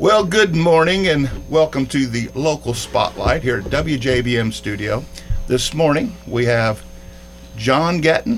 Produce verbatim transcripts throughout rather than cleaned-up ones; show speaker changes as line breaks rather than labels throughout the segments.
Well, good morning and welcome to the local spotlight here at W J B M Studio. This morning we have John Gettin,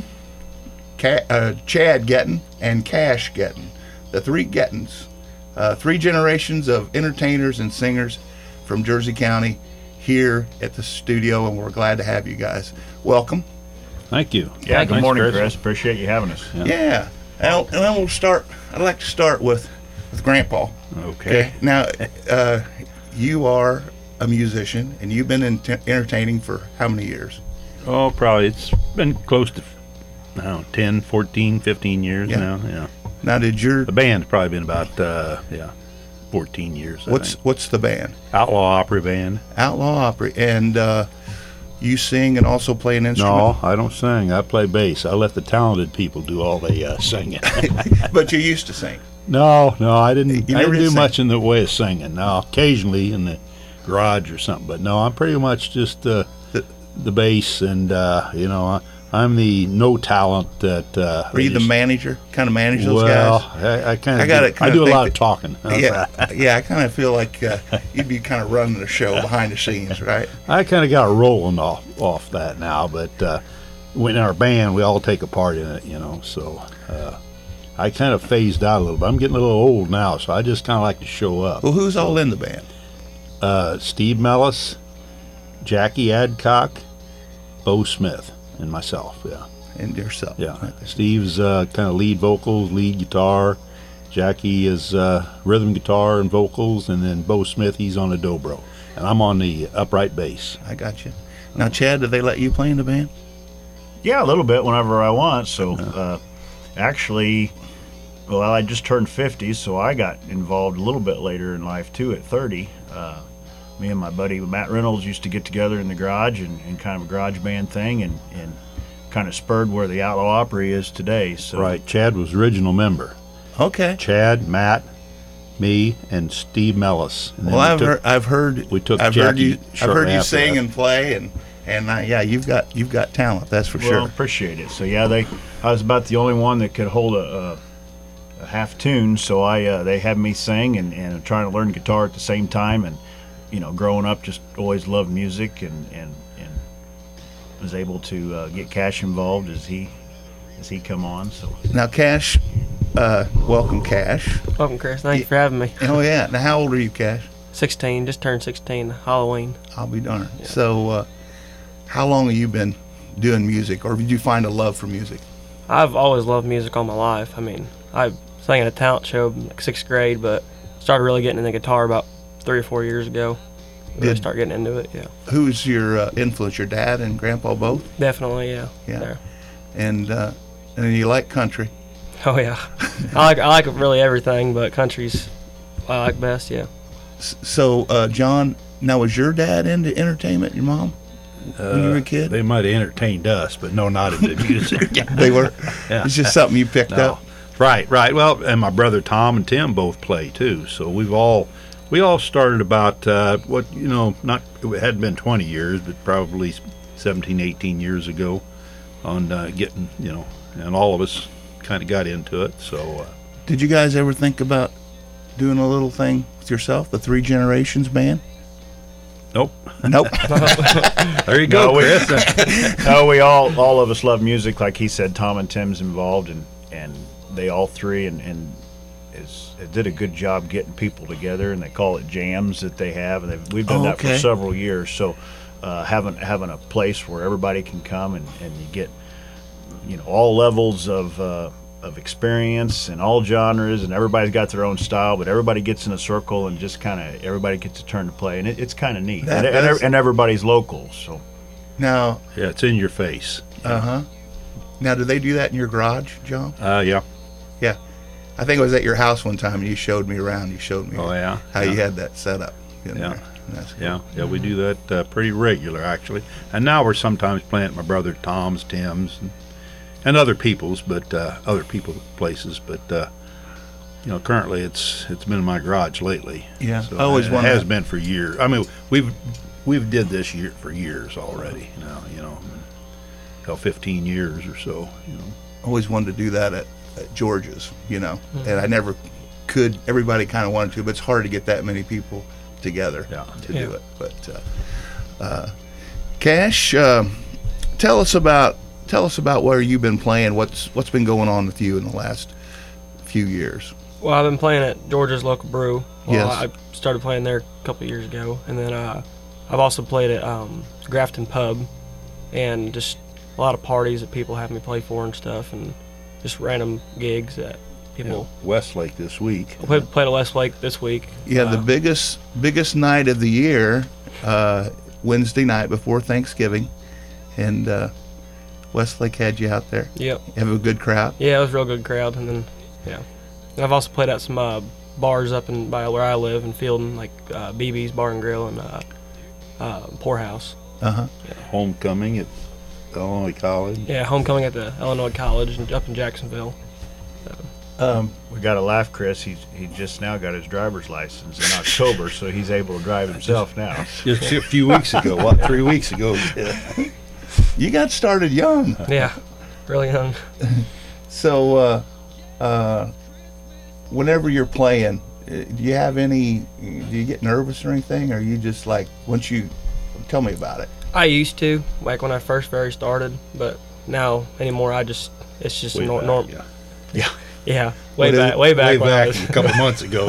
Ca- uh, Chad Gettin, and Cash Gettin, the three Gettins, uh, three generations of entertainers and singers from Jersey County here at the studio, and we're glad to have you guys. Welcome.
Thank you.
Yeah,
Thanks,
good morning,
Chris.
Chris. Appreciate you having us.
Yeah, yeah. And, and then we'll start. I'd like to start with with Grandpa.
Okay.
Now, uh, you are a musician, and you've been in t- entertaining for how many years?
Oh, probably it's been close to, I don't know, ten, fourteen, fifteen years
Yeah.
now. Yeah.
Now, did your
The band's probably been about, uh, yeah, fourteen years. I
what's
think.
what's the band?
Outlaw Opry Band?
Outlaw Opry, and uh, you sing and also play an instrument.
No, I don't sing. I play bass. I let the talented people do all the uh, singing.
But you used to sing.
no, no, I didn't.
You
I
never
didn't
did
do
sing?
much in the way of singing. No, occasionally in the garage or something. But no, I'm pretty much just uh,
The-
the bass, and uh, you know, I, I'm the no talent that. Uh,
Were you
they
the
just-
manager? Kind of manage those
well,
guys?
I, I kind
I
of
gotta
do, I
kinda
do a
think
lot
that-
of talking. How's
Yeah,
that?
yeah. I kind of feel like uh, you'd be kind of running the show behind the scenes, right?
I kind of got rolling off off that now, but uh, when our band, we all take a part in it, you know. So uh, I kind of phased out a little bit. I'm getting a little old now, so I just kind of like to show up.
Well, who's all in the band?
Uh, Steve Mellis, Jackie Adcock, Bo Smith, and myself. Yeah,
And yourself.
yeah.
Right there.
Steve's uh, kind of lead vocals, lead guitar. Jackie is uh, rhythm guitar and vocals, and then Bo Smith, he's on the dobro, and I'm on the upright bass.
I got you. Now, Chad, did they let you play in the band?
Yeah, a little bit whenever I want. So, uh, actually, well, I just turned fifty, so I got involved a little bit later in life too. At thirty, uh, me and my buddy Matt Reynolds used to get together in the garage and, and kind of a garage band thing, and, and kind of spurred where the Outlaw Opry is today. So,
Right, Chad was original member.
Okay.
Chad, Matt, me, and Steve Mellis. And then
Well,
we
I've
took-
heard, I've heard,
we took
I've heard
Jackie
you, I've
shortly
heard you
after
sing
that.
and play, and and uh, yeah, you've got you've got talent, that's for
Well,
sure.
appreciate it. So yeah, they I was about the only one that could hold a, a, a half tune, so I uh, they had me sing and, and trying to learn guitar at the same time, and you know, growing up, just always loved music, and and, and was able to uh, get Cash involved as he as he come on. So
Now, Cash, uh, welcome, Cash.
Welcome, Chris. Thank you for having me.
Oh yeah. Now, how old are you, Cash?
sixteen, just turned sixteen, Halloween.
I'll be darned. So, uh, how long have you been doing music, or did you find a love for music?
I've always loved music all my life. I mean, I sang in a talent show in like sixth grade, but started really getting into guitar about three or four years ago. Really
Did-
start getting into it, yeah.
Who's your uh, influence? Your dad and grandpa both?
Definitely, yeah.
Yeah.
There.
And uh, and you like country?
Oh, yeah. I like I like really everything, but country's what I like best, yeah.
S- So, uh, John, now was your dad into entertainment? Your mom? when you were a kid?
They might have entertained us, but no, not into music.
They were.
Yeah.
It's just something you picked
No.
up.
Right, right. Well, and my brother Tom and Tim both play too. So we've all we all started about uh, what you know, not it hadn't been twenty years, but probably seventeen, eighteen years ago, on uh, getting you know, and all of us kind of got into it. So uh,
Did you guys ever think about doing a little thing with yourself, the Three Generations band?
nope.
Nope.
There you go,
No, we-
Chris.
no, we all all of us love music. Like he said, Tom and Tim's involved, and and they all three and and is did a good job getting people together, and they call it jams that they have, and they've, we've done
Oh,
that
okay.
for several years. So uh, having having a place where everybody can come and, and you get you know all levels of uh, of experience and all genres, and everybody's got their own style, but everybody gets in a circle and just kind of everybody gets a turn to play, and it, it's kind of neat,
That
and, and,
does-
and everybody's local. So
Now,
Yeah, it's in your face.
uh huh. Now, do they do that in your garage, John?
Uh, yeah.
Yeah. I think it was at your house one time, and you showed me around. You showed me
Oh yeah.
how
yeah.
you had that set up. in
Yeah.
there. That's cool.
Yeah, yeah, we do that uh, pretty regular actually, and now we're sometimes playing at my brother Tom's, Tim's, and, and other people's, but uh, other people's places. But uh, you know, currently it's it's been in my garage lately.
Yeah.
so
I always
it
wondered-
has been for years. I mean, we've we've did this year for years already. You know, you know, hell, fifteen years or so. You know,
Always wanted to do that at, at George's, you know, and I never could, everybody kind of wanted to, but it's hard to get that many people together
Yeah.
to
Yeah.
do it. But uh, uh, Cash, uh, tell us about tell us about where you've been playing. What's what's been going on with you in the last few years?
Well, I've been playing at Georgia's local brew. Well,
Yes.
I started playing there a couple of years ago, and then uh, I've also played at um, Grafton Pub, and just a lot of parties that people have me play for and stuff, and just random gigs that people.
Westlake this week.
I played, played at Westlake this week.
Yeah, the
Uh,
biggest biggest night of the year, uh, Wednesday night before Thanksgiving, and uh, Westlake had you out there.
Yep.
You have a good crowd.
Yeah, it was a real good crowd, and then yeah, and I've also played at some uh, bars up in by where I live in Fielden, like uh, B B's Bar and Grill and uh, uh, Poorhouse.
Uh huh.
Homecoming at Illinois College.
Yeah, homecoming at the Illinois College and up in Jacksonville.
Um,
We got to laugh, Chris. He's he just now got his driver's license in October, so he's able to drive himself now.
Just a few weeks ago, what, three weeks ago.
you got started young,
Yeah, really young.
so uh, uh, whenever you're playing, uh, do you have any? Do you get nervous or anything? Or are you just like once you tell me about it?
I used to, like when I first very started, but now anymore I just it's just
Way
nor-
back,
norm.
yeah.
Yeah.
Yeah, way
What is
back,
it?
way back,
Way
when I
back
was,
a couple months ago.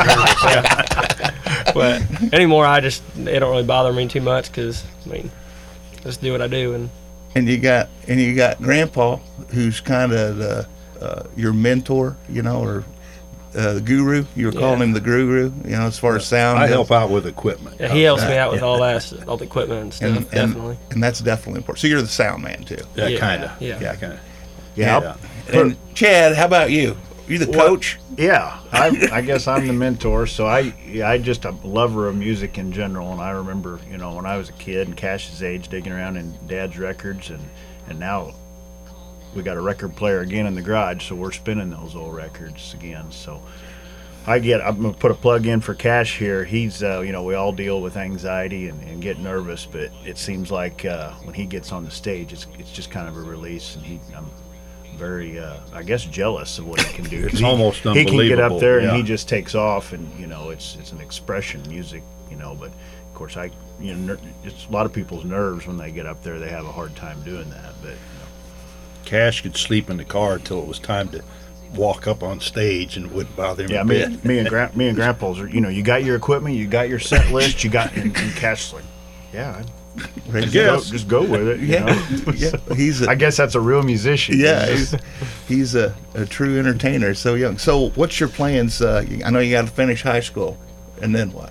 Yeah.
but anymore I just it don't really bother me too much because I mean, just do what I do and
And you got and you got Grandpa, who's kind of the, uh, your mentor, you know, or uh, the guru. You were calling
Yeah.
him the guru, you know, as far as sound.
I
goes.
help out with equipment.
yeah, he helps me
Yeah.
out with all that, all the equipment and stuff.
and, and,
definitely.
and that's definitely important. So you're the sound man too.
Yeah,
Yeah.
kind of.
Yeah.
Yeah.
kind of.
Yeah.
Yeah.
And Chad, how about you? You the
Well-
coach?
Yeah, I, I guess I'm the mentor. So I, yeah, I just a lover of music in general. And I remember, you know, when I was a kid and Cash's age, digging around in Dad's records, and and now we got a record player again in the garage, so we're spinning those old records again. So I get, I'm gonna put a plug in for Cash here. He's, uh, you know, we all deal with anxiety and, and get nervous, but it seems like uh, when he gets on the stage, it's it's just kind of a release, and he, I'm very, uh, I guess, jealous of what he can do. 'Cause
It's
he,
almost
He can get up
unbelievable,
there and
yeah.
he just takes off, and you know, it's it's an expression, music, you know. But of course, I, you know, ner- it's a lot of people's nerves when they get up there. They have a hard time doing that, but.
Cash could sleep in the car until it was time to walk up on stage, and it wouldn't bother him
Yeah,
a
me,
bit.
me and Gra- me and Grandpa's are, you know, you got your equipment, you got your set list, you got, and, and Cash's like, yeah,
Ready to
just go,
guess.
just go with it. You
Yeah,
know?
yeah. He's a,
I guess that's a real musician.
yeah,
He's
he's,
just-
he's a, a true entertainer. So young. So what's your plans? Uh, I know you got to finish high school, and then what?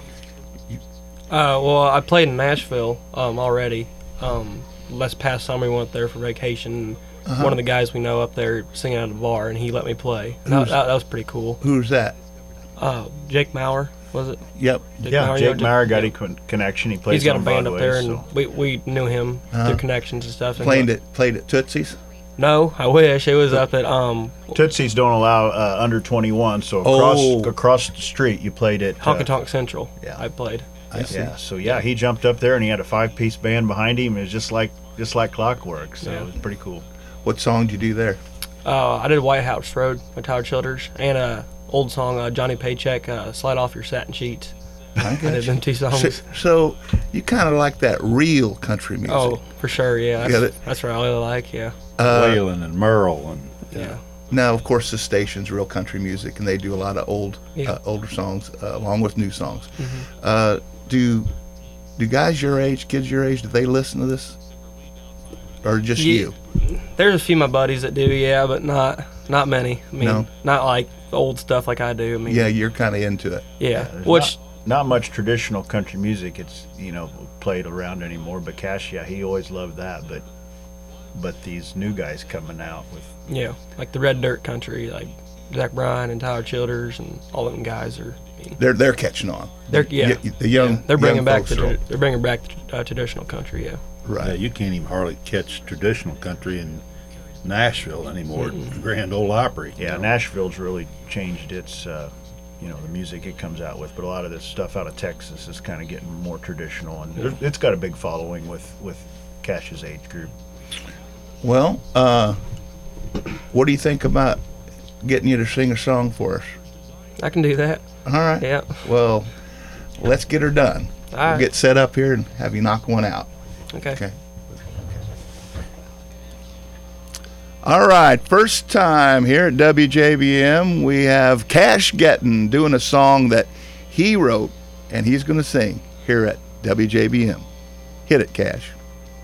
Uh, well, I played in Nashville um, already. Um, last past summer, we went there for vacation. And
Uh-huh.
One of the guys we know up there singing at a bar, and he let me play. That,
Who's-
that, that was pretty cool.
Who's that?
Uh, Jake Maurer, was it?
Yep.
yeah,
Maurer,
Jake
you know,
Meyer got
yeah.
a con- connection. He plays
He's got a
on
band up
Broadway,
there, and
so.
we, we knew him
Uh-huh.
through connections and stuff. And
Played at played at Tootsie's.
No, I wish it was up at um
Tootsie's don't allow uh, under twenty-one, so across
Oh.
across the street you played at. uh,
Honky Tonk Central.
yeah.
I played.
I see.
Yeah, so yeah, he jumped up there and he had a five-piece band behind him. It was just like just like clockwork. So
Yeah.
it was pretty cool.
What song did you do there?
Uh, I did White House Road by Tyler Childers and a old song, uh, Johnny Paycheck, uh, Slide Off Your Satin Sheets.
I
I did them two
So,
songs.
so you kind of like that real country music.
Oh, for sure, yeah. That's,
Yeah, that-
that's what I really like, yeah.
Uh,
Waylon and Merle and
Yeah.
Now, of course, the station's real country music, and they do a lot of old,
Yeah.
uh, older songs uh, along with new songs.
Mhm.
Uh, do do guys your age, kids your age, do they listen to this, or just
Ye-
you?
There's a few of my buddies that do, yeah, but not not many. I mean,
No.
not like old stuff like I do. I mean,
Yeah, you're kind of into it.
yeah.
There's
Which,
not, not much traditional country music. It's you know played around anymore. But Cash, yeah, he always loved that. But but these new guys coming out with
yeah, like the Red Dirt Country, like Zach Bryan and Tyler Childers and all them guys are. I mean,
They're they're catching on.
they're yeah,
Y- the young
yeah, they're bringing
young
back
folks
the
are-
tra- they're bringing back the uh, traditional country. Yeah.
yeah,
right.
you can't even hardly catch traditional country in Nashville anymore. Grand Ole Opry. you
yeah.
know.
Nashville's really changed its uh, you know the music it comes out with. But a lot of this stuff out of Texas is kind of getting more traditional, and there- it's got a big following with with Cash's age group.
Well, uh, what do you think about getting you to sing a song for us?
I can do that.
All right.
Yeah.
Well, let's get her done.
All
We'll
right.
get set up here and have you knock one out.
Okay.
Okay. All right, first time here at W J B M, we have Cash Gettin doing a song that he wrote and he's going to sing here at W J B M. Hit it, Cash.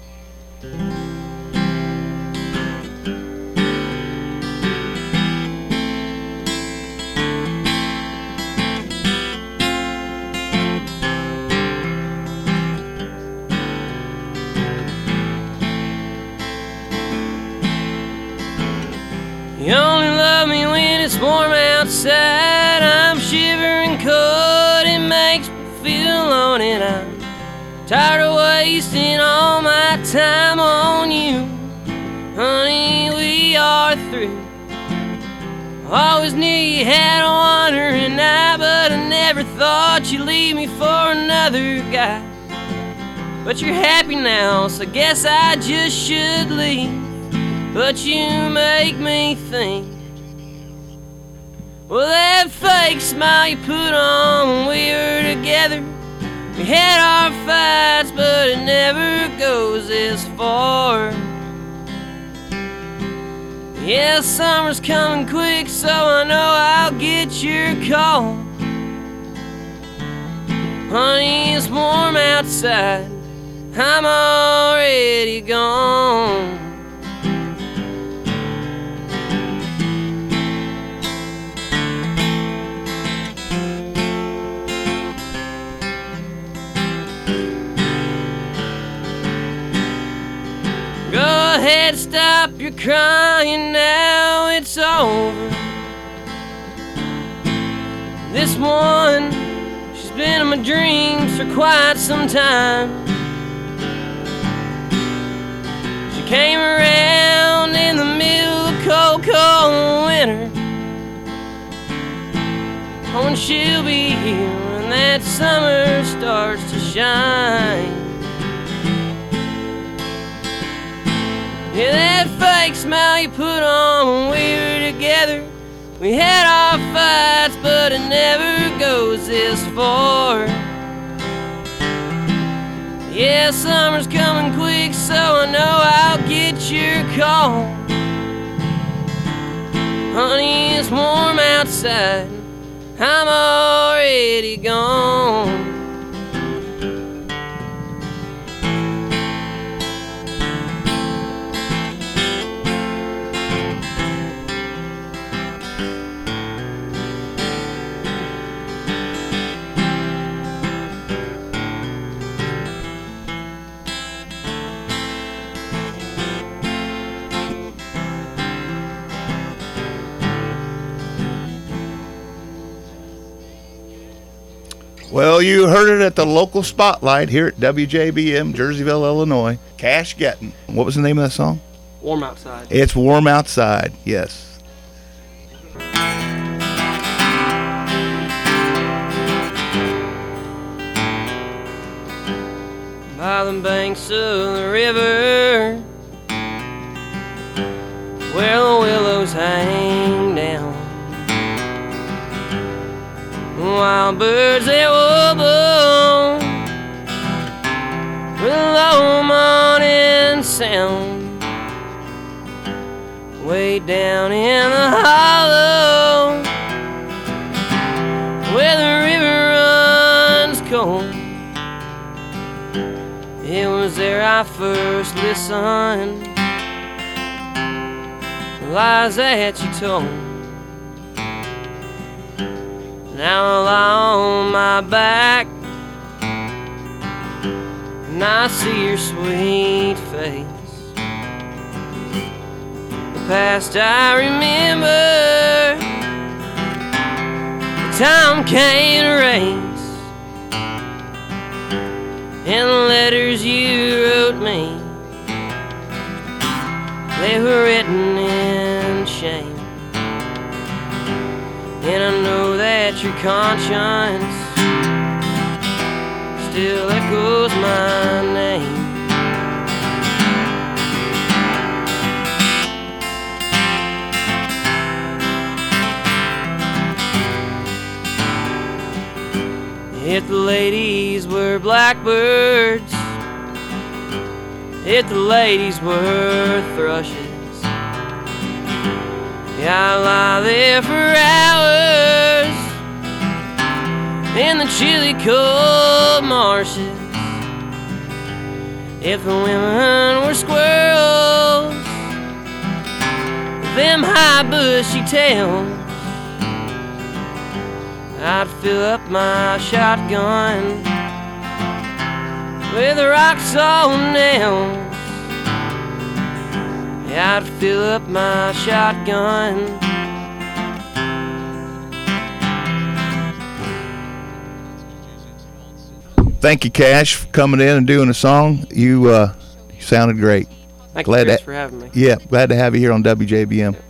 You only love me when it's warm outside. I'm shivering cold, it makes me feel alone, and I'm tired of wasting all my time on you. Honey, we are through. Always knew you had a wandering eye, but I never thought you'd leave me for another guy. But you're happy now, so guess I just should leave. But you make me think, well, that fake smile you put on when we were together, we had our fights, but it never goes this far. Yeah, summer's coming quick, so I know I'll get your call. Honey, it's warm outside, I'm already gone. Go ahead, stop your crying now, it's over. This one, she's been in my dreams for quite some time. She came around in the middle of cold, cold winter. Oh, and she'll be here when that summer starts to shine. Yeah, that fake smile you put on when we were together, we had our fights, but it never goes this far. Yeah, summer's coming quick, so I know I'll get your call. Honey, it's warm outside, I'm already gone.
Well, you heard it at the local spotlight here at W J B M, Jerseyville, Illinois. Cash Gettin. What was the name of that song?
Warm outside.
It's Warm Outside, yes.
By the banks of the river, where the willows hang down, wild birds they warble with a low morning sound. Way down in the hollow where the river runs cold, it was there I first listened to lies that you told. Now I lie on my back and I see your sweet face. The past I remember, the time can't erase, and the letters you wrote me, they were written in shame. And I know that your conscience still echoes my name. if the ladies were blackbirds, if the ladies were thrushes. Yeah, I lie there for hours in the chilly cold marshes. If the women were squirrels, them high bushy tails, I'd fill up my shotgun with rocks on nails. Yeah, I'd fill up my shotgun.
Thank you, Cash, for coming in and doing a song. You, uh, you sounded great.
Thank
Glad
you, Chris,
to-
for having me.
Yeah, glad to have you here on W J B M.